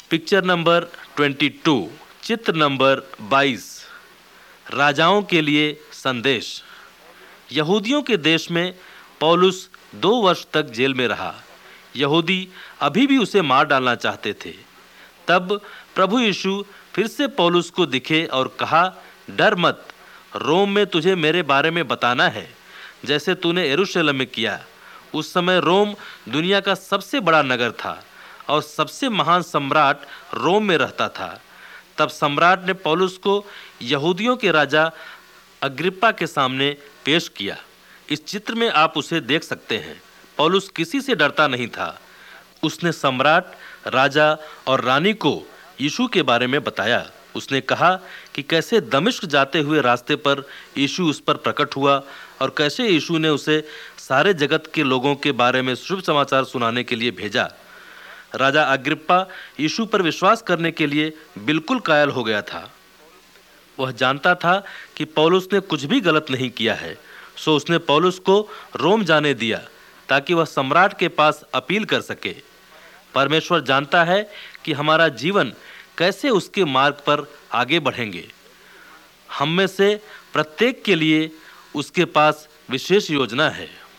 Picture number 22, चित्र number 22, राजाओं के लिए संदेश। यहूदियों के देश में पौलुस 2 वर्ष तक जेल में रहा। यहूदी अभी भी उसे मार डालना चाहते थे। तब प्रभु यीशु फिर से पौलुस को दिखे और कहा, डर मत, रोम में तुझे मेरे बारे में बताना है, जैसे तूने यरूशलेम में किया। उस समय रोम दुनिया का सबसे बड़ा नगर था और सबसे महान सम्राट रोम में रहता था। तब सम्राट ने पौलुस को यहूदियों के राजा अग्रिप्पा के सामने पेश किया। इस चित्र में आप उसे देख सकते हैं। पौलुस किसी से डरता नहीं था। उसने सम्राट, राजा और रानी को यीशु के बारे में बताया। उसने कहा कि कैसे दमिश्क जाते हुए रास्ते पर यीशु उस पर प्रकट हुआ और कैसे यीशु ने उसे सारे जगत के लोगों के बारे में शुभ समाचार सुनाने के लिए भेजा। राजा अग्रिप्पा यीशु पर विश्वास करने के लिए बिल्कुल कायल हो गया था। वह जानता था कि पौलुस ने कुछ भी गलत नहीं किया है, सो उसने पौलुस को रोम जाने दिया ताकि वह सम्राट के पास अपील कर सके। परमेश्वर जानता है कि हमारा जीवन कैसे उसके मार्ग पर आगे बढ़ेंगे। हम में से प्रत्येक के लिए उसके पास विशेष योजना है।